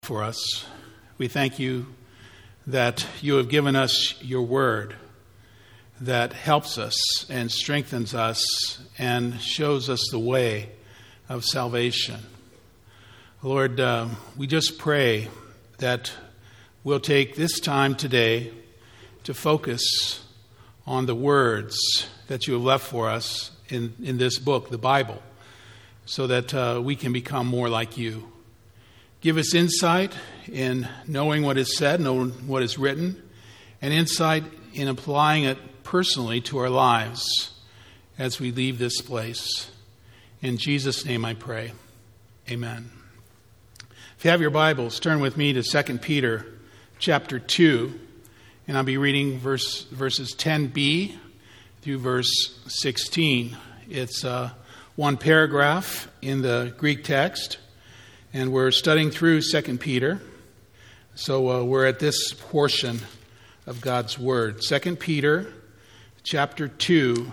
For us. We thank you that you have given us your word that helps us and strengthens us and shows us the way of salvation. Lord, we just pray that we'll take this time today to focus on the words that you have left for us in this book, the Bible, so that we can become more like you. Give us insight in knowing what is said, knowing what is written, and insight in applying it personally to our lives as we leave this place. In Jesus' name I pray. Amen. If you have your Bibles, turn with me to 2 Peter chapter 2, and I'll be reading verses 10b through verse 16. It's one paragraph in the Greek text. And we're studying through 2 Peter. So we're at this portion of God's Word. 2 Peter chapter 2,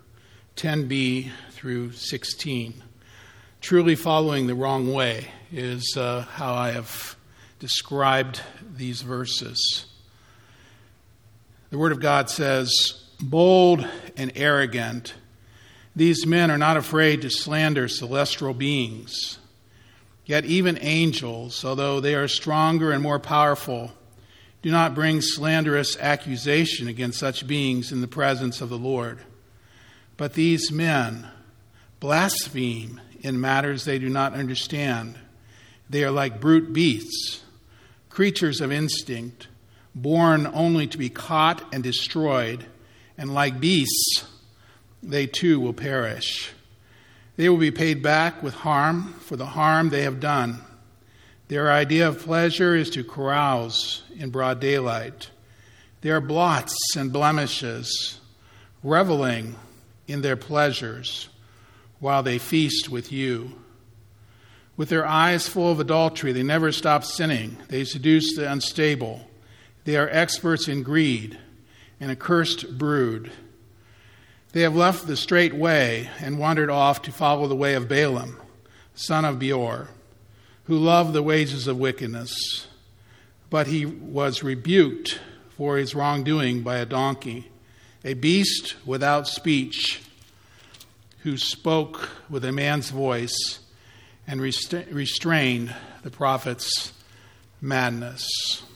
10b through 16. Truly following the wrong way is how I have described these verses. The Word of God says, "Bold and arrogant, these men are not afraid to slander celestial beings. Yet even angels, although they are stronger and more powerful, do not bring slanderous accusation against such beings in the presence of the Lord. But these men blaspheme in matters they do not understand. They are like brute beasts, creatures of instinct, born only to be caught and destroyed, and like beasts, they too will perish. They will be paid back with harm for the harm they have done. Their idea of pleasure is to carouse in broad daylight. They are blots and blemishes, reveling in their pleasures while they feast with you. With their eyes full of adultery, they never stop sinning. They seduce the unstable. They are experts in greed, an accursed brood. They have left the straight way and wandered off to follow the way of Balaam, son of Beor, who loved the wages of wickedness. But he was rebuked for his wrongdoing by a donkey, a beast without speech, who spoke with a man's voice and restrained the prophet's madness."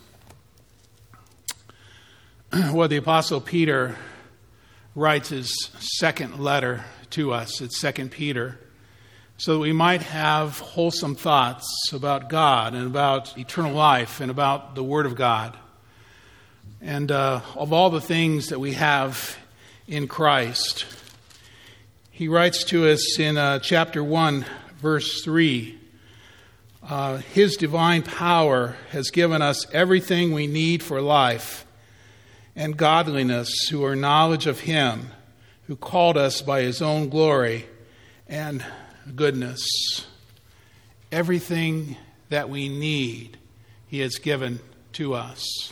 Well, the Apostle Peter writes his second letter to us. It's 2 Peter, so that we might have wholesome thoughts about God and about eternal life and about the Word of God. And of all the things that we have in Christ, he writes to us in chapter 1, verse 3, "His divine power has given us everything we need for life and godliness through our knowledge of Him who called us by His own glory and goodness." Everything that we need, He has given to us.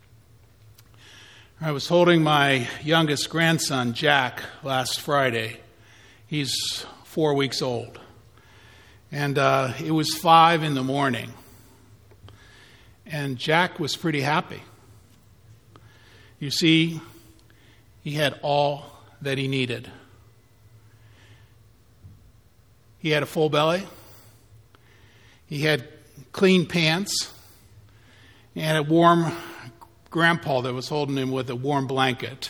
I was holding my youngest grandson, Jack, last Friday. He's 4 weeks old. And it was 5 a.m. And Jack was pretty happy. You see, he had all that he needed. He had a full belly. He had clean pants. He had a warm grandpa that was holding him with a warm blanket.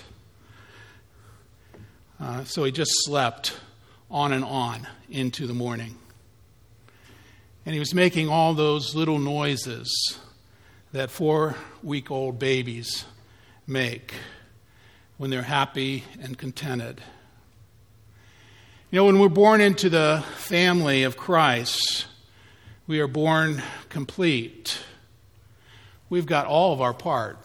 So he just slept on and on into the morning. And he was making all those little noises that 4-week-old babies make when they're happy and contented. You know, when we're born into the family of Christ, we are born complete. We've got all of our parts.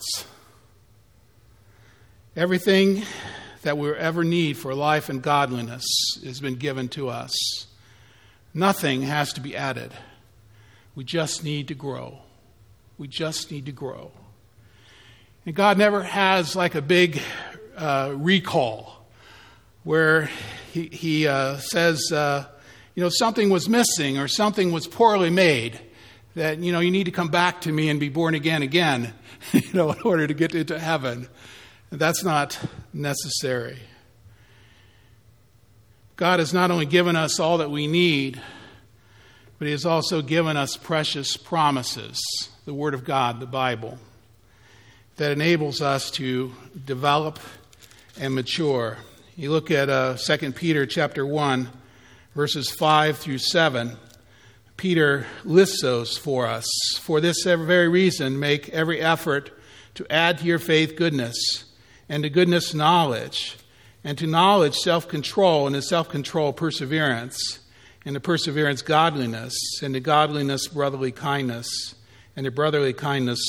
Everything that we'll ever need for life and godliness has been given to us. Nothing has to be added. We just need to grow. We just need to grow. And God never has like a big recall where he says, something was missing or something was poorly made that, you need to come back to me and be born again, in order to get into heaven. That's not necessary. God has not only given us all that we need, but He has also given us precious promises, the Word of God, the Bible, that enables us to develop and mature. You look at 2 Peter chapter 1, verses 5 through 7. Peter lists those for us. For this very reason, make every effort to add to your faith goodness, and to goodness knowledge, and to knowledge self-control, and to self-control perseverance, and to perseverance godliness, and to godliness brotherly kindness, and to brotherly kindness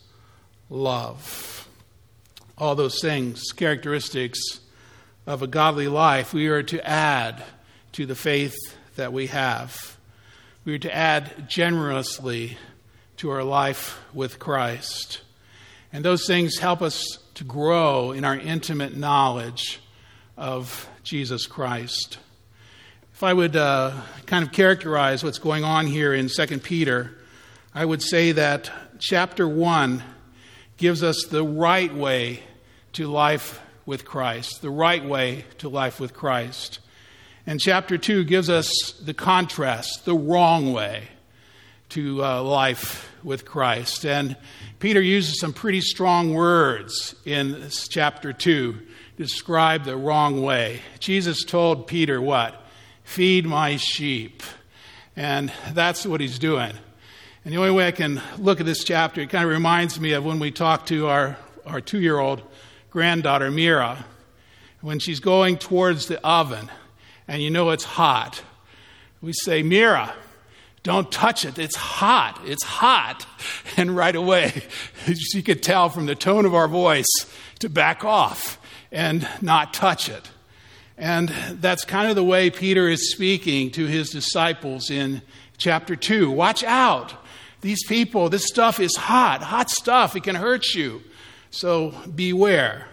love. All those things, characteristics of a godly life, we are to add to the faith that we have. We are to add generously to our life with Christ. And those things help us to grow in our intimate knowledge of Jesus Christ. If I would kind of characterize what's going on here in 2 Peter, I would say that chapter 1 gives us the right way to life with Christ, the right way to life with Christ. And chapter 2 gives us the contrast, the wrong way to life with Christ. And Peter uses some pretty strong words in this chapter 2 to describe the wrong way. Jesus told Peter what? Feed my sheep. And that's what he's doing. And the only way I can look at this chapter, it kind of reminds me of when we talked to our 2-year-old granddaughter, Mira, when she's going towards the oven and it's hot. We say, Mira, don't touch it. It's hot. It's hot. And right away, she could tell from the tone of our voice to back off and not touch it. And that's kind of the way Peter is speaking to his disciples in chapter 2. Watch out. These people, this stuff is hot stuff. It can hurt you. So beware.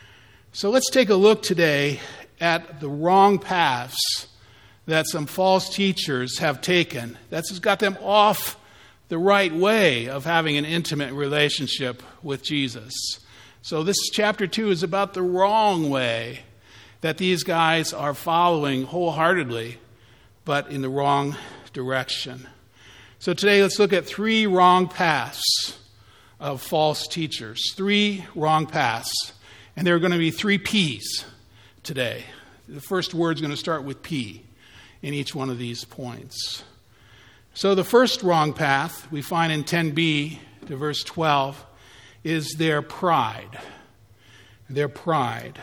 So let's take a look today at the wrong paths that some false teachers have taken. That's got them off the right way of having an intimate relationship with Jesus. So this chapter 2 is about the wrong way that these guys are following wholeheartedly, but in the wrong direction. So today let's look at 3 wrong paths of false teachers. 3 wrong paths. And there are going to be 3 P's today. The first word is going to start with P in each one of these points. So the first wrong path we find in 10b to verse 12 is their pride. Their pride.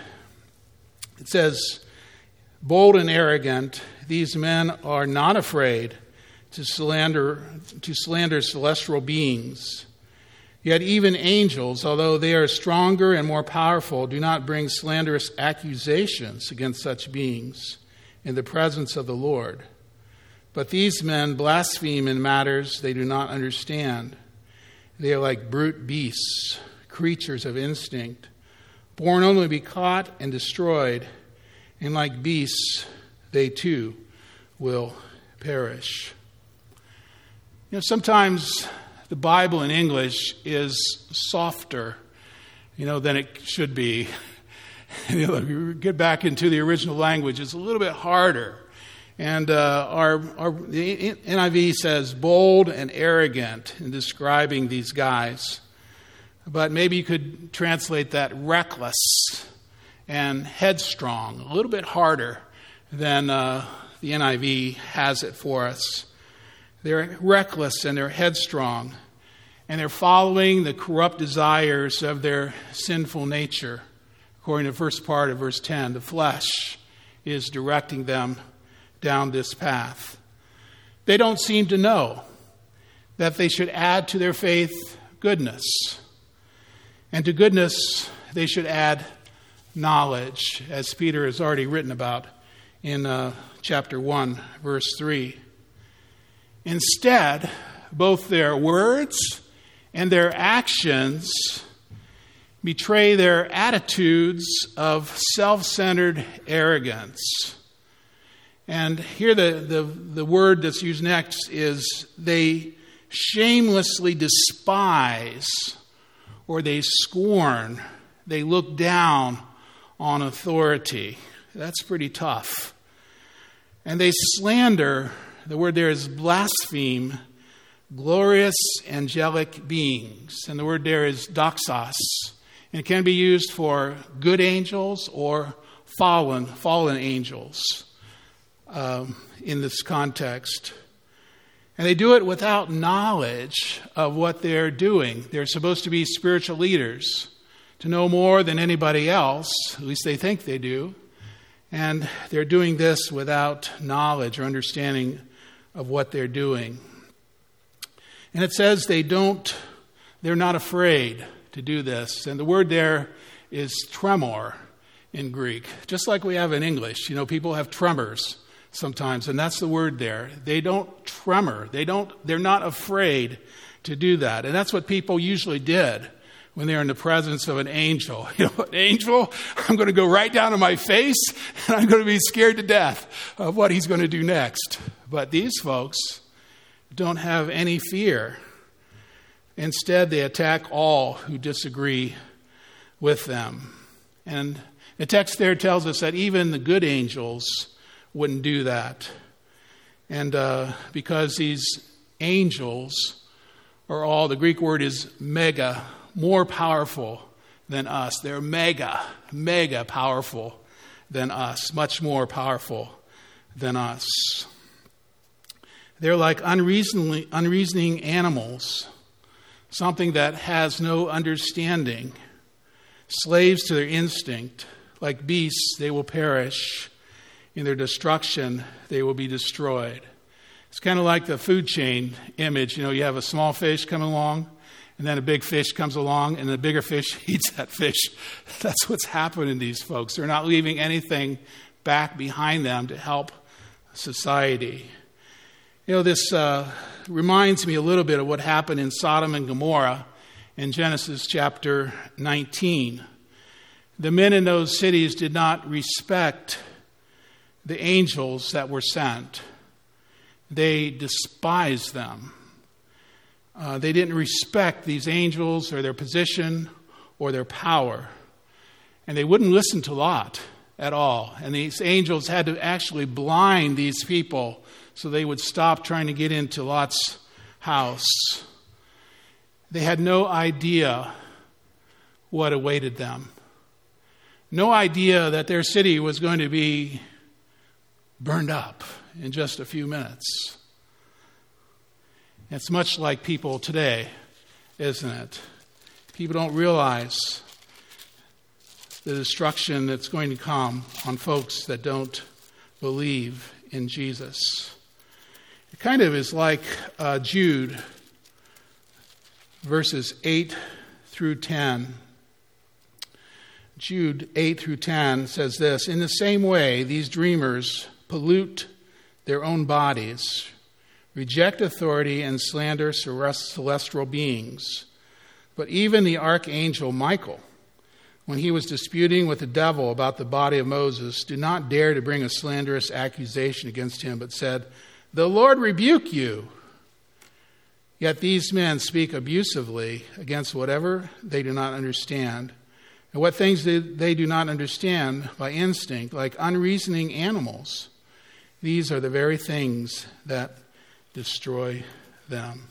It says, bold and arrogant, these men are not afraid to slander celestial beings. Yet even angels, although they are stronger and more powerful, do not bring slanderous accusations against such beings in the presence of the Lord. But these men blaspheme in matters they do not understand. They are like brute beasts, creatures of instinct, born only to be caught and destroyed, and like beasts, they too will perish. Sometimes the Bible in English is softer, than it should be. If you get back into the original language, it's a little bit harder. And the NIV says bold and arrogant in describing these guys. But maybe you could translate that reckless and headstrong, a little bit harder than the NIV has it for us. They're reckless and they're headstrong, and they're following the corrupt desires of their sinful nature. According to the first part of verse 10, the flesh is directing them down this path. They don't seem to know that they should add to their faith goodness. And to goodness, they should add knowledge, as Peter has already written about in chapter 1, verse 3. Instead, both their words and their actions betray their attitudes of self-centered arrogance. And here the word that's used next is they shamelessly despise or they scorn, they look down on authority. That's pretty tough. And they slander, the word there is blaspheme, glorious angelic beings. And the word there is doxos. And it can be used for good angels or fallen angels in this context. And they do it without knowledge of what they're doing. They're supposed to be spiritual leaders, to know more than anybody else, at least they think they do. And they're doing this without knowledge or understanding of what they're doing. And it says they're not afraid to do this. And the word there is tremor in Greek, just like we have in English. You know, people have tremors sometimes, and that's the word there. They don't tremor. They're not afraid to do that. And that's what people usually did when they're in the presence of an angel. You know, an angel, I'm going to go right down to my face, and I'm going to be scared to death of what he's going to do next. But these folks don't have any fear. Instead, they attack all who disagree with them. And the text there tells us that even the good angels wouldn't do that. And because these angels are all, the Greek word is mega, more powerful than us. They're mega powerful than us, much more powerful than us. They're like unreasoning animals, something that has no understanding, slaves to their instinct. Like beasts, they will perish. In their destruction, they will be destroyed. It's kind of like the food chain image. You know, you have a small fish coming along, and then a big fish comes along, and the bigger fish eats that fish. That's what's happening to these folks. They're not leaving anything back behind them to help society. You know, this reminds me a little bit of what happened in Sodom and Gomorrah in Genesis chapter 19. The men in those cities did not respect the angels that were sent. They despised them. They didn't respect these angels or their position or their power. And they wouldn't listen to Lot at all. And these angels had to actually blind these people so they would stop trying to get into Lot's house. They had no idea what awaited them. No idea that their city was going to be burned up in just a few minutes. It's much like people today, isn't it? People don't realize the destruction that's going to come on folks that don't believe in Jesus. It kind of is like Jude, verses 8 through 10. Jude 8 through 10 says this: "In the same way, these dreamers pollute their own bodies, reject authority, and slander celestial beings. But even the archangel Michael, when he was disputing with the devil about the body of Moses, did not dare to bring a slanderous accusation against him, but said, 'The Lord rebuke you.' Yet these men speak abusively against whatever they do not understand. And what things they do not understand by instinct, like unreasoning animals, these are the very things that destroy them."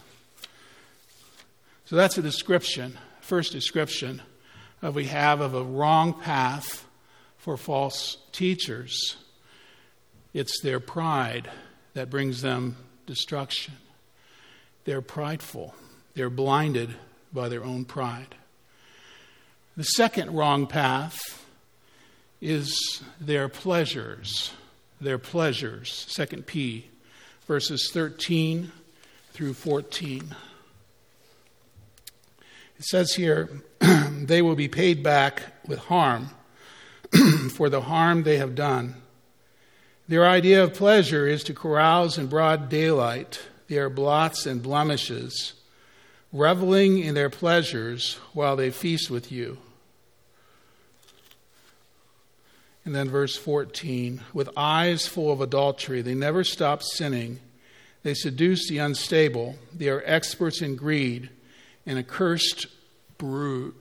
So that's a description, first description we have of a wrong path for false teachers. It's their pride that brings them destruction. They're prideful. They're blinded by their own pride. The second wrong path is their pleasures. Their pleasures. 2 P, verses 13 through 14. It says here, "They will be paid back with harm for the harm they have done. Their idea of pleasure is to carouse in broad daylight. They are blots and blemishes, reveling in their pleasures while they feast with you." And then verse 14, "With eyes full of adultery, they never stop sinning. They seduce the unstable. They are experts in greed, an accursed brood.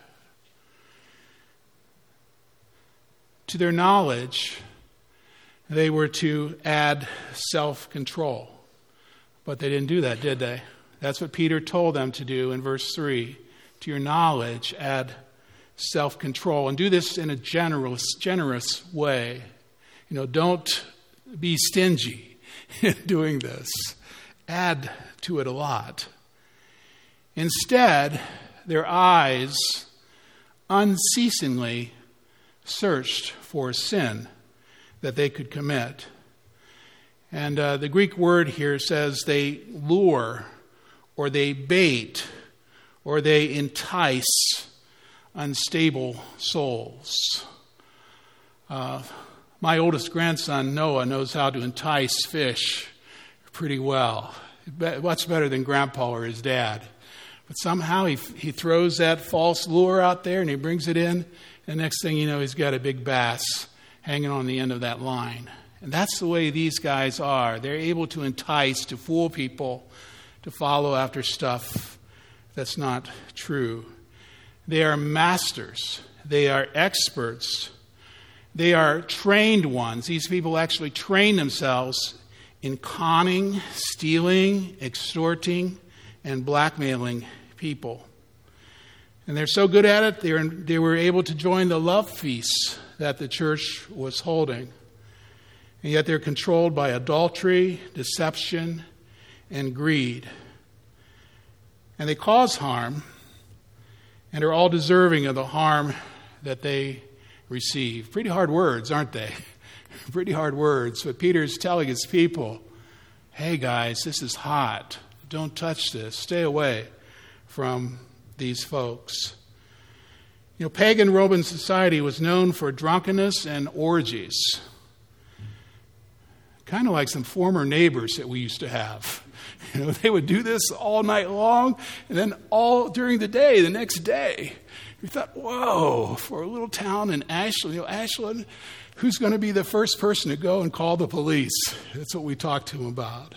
To their knowledge, they were to add self-control. But they didn't do that, did they? That's what Peter told them to do in verse 3. To your knowledge, add self-control. And do this in a generous way. Don't be stingy in doing this. Add to it a lot. Instead, their eyes unceasingly searched for sin that they could commit. And the Greek word here says they lure, or they bait, or they entice unstable souls. My oldest grandson, Noah, knows how to entice fish pretty well. Much better than Grandpa or his dad. But somehow he throws that false lure out there and he brings it in. And next thing you know, he's got a big bass hanging on the end of that line. And that's the way these guys are. They're able to entice, to fool people, to follow after stuff that's not true. They are masters. They are experts. They are trained ones. These people actually train themselves in conning, stealing, extorting, and blackmailing people. And they're so good at it, they were able to join the love feasts that the church was holding. And yet they're controlled by adultery, deception, and greed. And they cause harm, and are all deserving of the harm that they receive. Pretty hard words, aren't they? Pretty hard words. But Peter's telling his people, hey guys, this is hot. Don't touch this. Stay away from these folks. Pagan Roman society was known for drunkenness and orgies. Kind of like some former neighbors that we used to have. They would do this all night long, and then all during the day, the next day. You thought, whoa, for a little town in Ashland, Ashland, who's going to be the first person to go and call the police? That's what we talked to him about.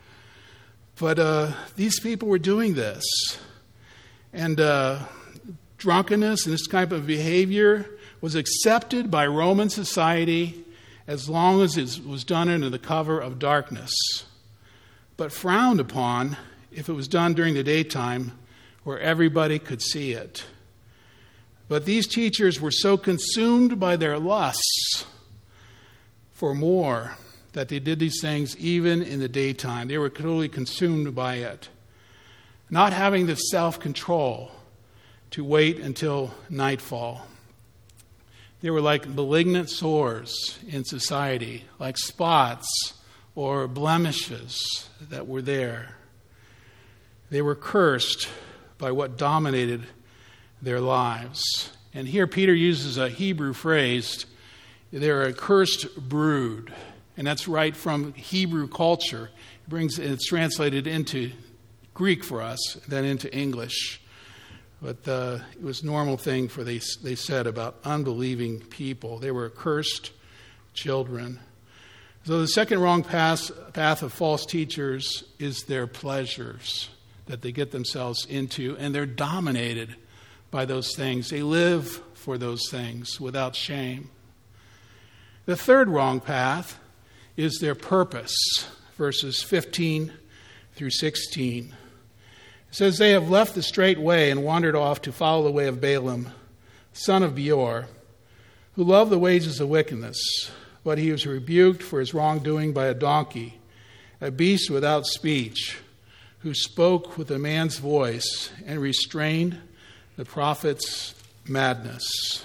But these people were doing this. And drunkenness and this type of behavior was accepted by Roman society as long as it was done under the cover of darkness, but frowned upon if it was done during the daytime where everybody could see it. But these teachers were so consumed by their lusts for more that they did these things even in the daytime. They were totally consumed by it, not having the self-control to wait until nightfall. They were like malignant sores in society, like spots or blemishes that were there. They were cursed by what dominated their lives. And here Peter uses a Hebrew phrase, they're a cursed brood. And that's right from Hebrew culture. It's translated into Greek for us, then into English. But it was a normal thing they said about unbelieving people. They were cursed children. So the second wrong path of false teachers is their pleasures that they get themselves into, and they're dominated by those things. They live for those things without shame. The third wrong path is their purpose, verses 15 through 16. It says, they have left the straight way and wandered off to follow the way of Balaam, son of Beor, who loved the wages of wickedness, but he was rebuked for his wrongdoing by a donkey, a beast without speech, who spoke with a man's voice and restrained the prophet's madness.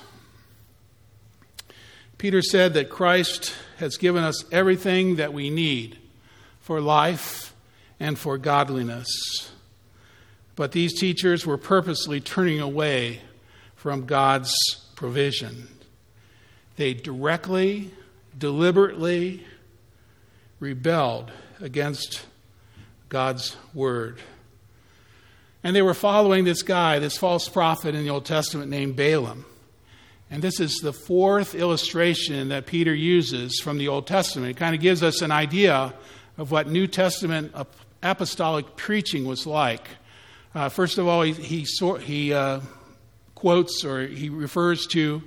Peter said that Christ has given us everything that we need for life and for godliness. But these teachers were purposely turning away from God's provision. They directly, deliberately rebelled against God's word. And they were following this guy, this false prophet in the Old Testament named Balaam. And this is the fourth illustration that Peter uses from the Old Testament. It kind of gives us an idea of what New Testament apostolic preaching was like. First of all, he quotes, or he refers to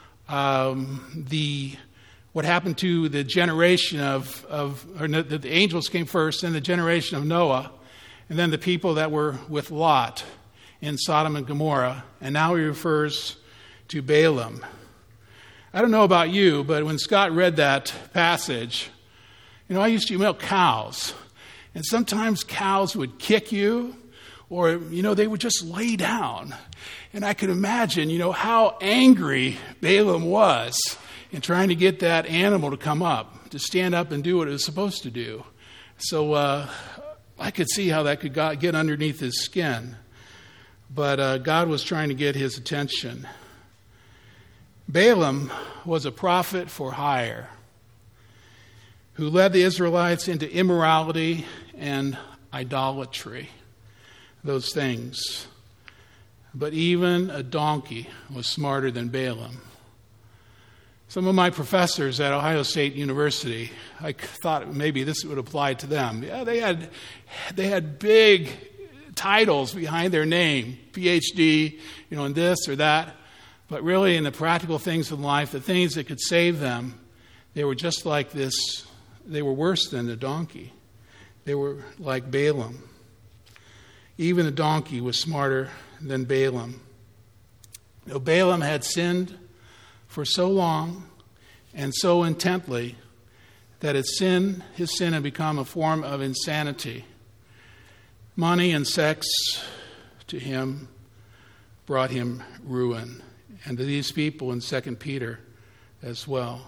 what happened to the generation the angels came first, and the generation of Noah, and then the people that were with Lot in Sodom and Gomorrah, and now he refers to Balaam. I don't know about you, but when Scott read that passage, I used to milk cows, and sometimes cows would kick you, or, they would just lay down. And I could imagine, how angry Balaam was in trying to get that animal to come up, to stand up and do what it was supposed to do. So I could see how that could get underneath his skin. But God was trying to get his attention. Balaam was a prophet for hire who led the Israelites into immorality and idolatry, those things. But even a donkey was smarter than Balaam. Some of my professors at Ohio State University, I thought maybe this would apply to them. Yeah, they had big titles behind their name, PhD, in this or that. But really, in the practical things in life, the things that could save them, they were just like this. They were worse than the donkey. They were like Balaam. Even the donkey was smarter than Balaam. Balaam had sinned for so long and so intently that his sin had become a form of insanity. Money and sex to him brought him ruin, and to these people in 2 Peter as well.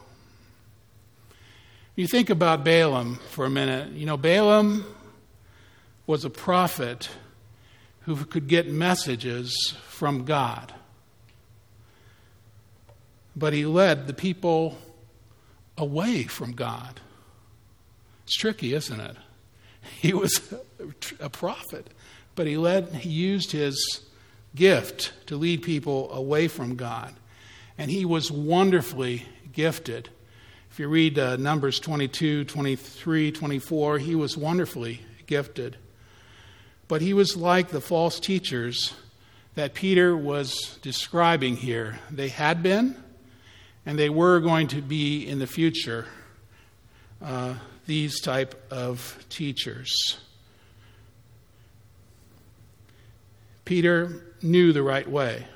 You think about Balaam for a minute. Balaam was a prophet who could get messages from God. But he led the people away from God. It's tricky, isn't it? He was a prophet, but he used his gift to lead people away from God. And he was wonderfully gifted. If you read Numbers 22, 23, 24, he was wonderfully gifted. But he was like the false teachers that Peter was describing here. They had been, and they were going to be in the future, these type of teachers. Peter knew the right way.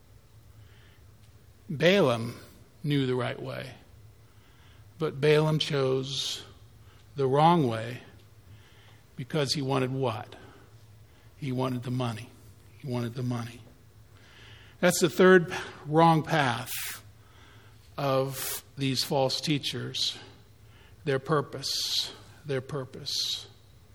Balaam knew the right way. But Balaam chose the wrong way because he wanted what? He wanted the money. He wanted the money. That's the third wrong path of these false teachers. Their purpose. Their purpose.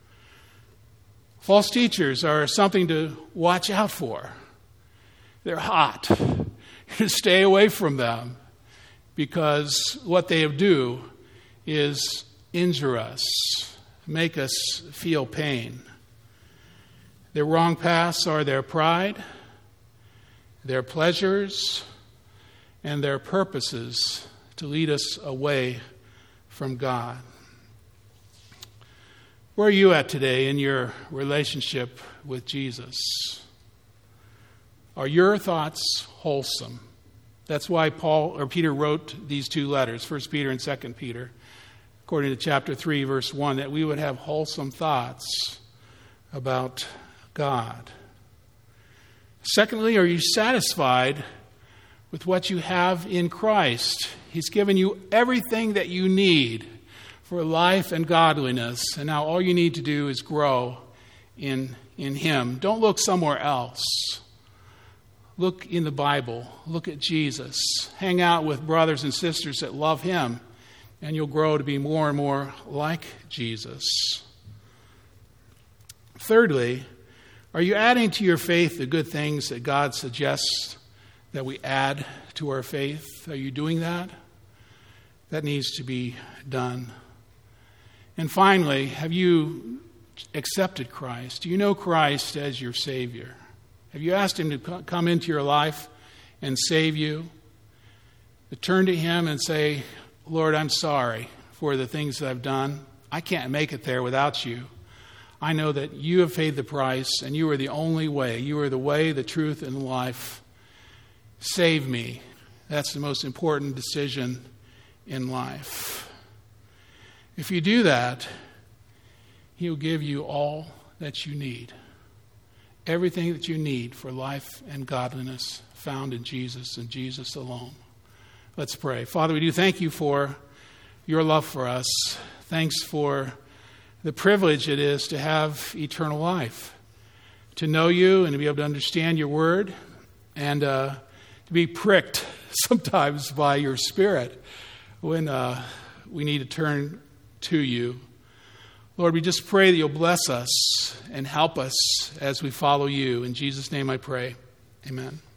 False teachers are something to watch out for. They're hot. Stay away from them, because what they do is injure us, make us feel pain. Their wrong paths are their pride, their pleasures, and their purposes to lead us away from God. Where are you at today in your relationship with Jesus? Are your thoughts wholesome? That's why Peter wrote these two letters, 1 Peter and 2 Peter, according to chapter 3, verse 1, that we would have wholesome thoughts about God. Secondly, are you satisfied with what you have in Christ? He's given you everything that you need for life and godliness, and now all you need to do is grow in Him. Don't look somewhere else. Look in the Bible. Look at Jesus. Hang out with brothers and sisters that love Him, and you'll grow to be more and more like Jesus. Thirdly, are you adding to your faith the good things that God suggests that we add to our faith? Are you doing that? That needs to be done. And finally, have you accepted Christ? Do you know Christ as your Savior? Have you asked Him to come into your life and save you? To turn to Him and say, Lord, I'm sorry for the things that I've done. I can't make it there without you. I know that you have paid the price, and you are the only way. You are the way, the truth, and the life. Save me. That's the most important decision in life. If you do that, He'll give you all that you need. Everything that you need for life and godliness found in Jesus and Jesus alone. Let's pray. Father, we do thank you for your love for us. Thanks for the privilege it is to have eternal life, to know you and to be able to understand your word, and to be pricked sometimes by your Spirit when we need to turn to you. Lord, we just pray that you'll bless us and help us as we follow you. In Jesus' name I pray. Amen.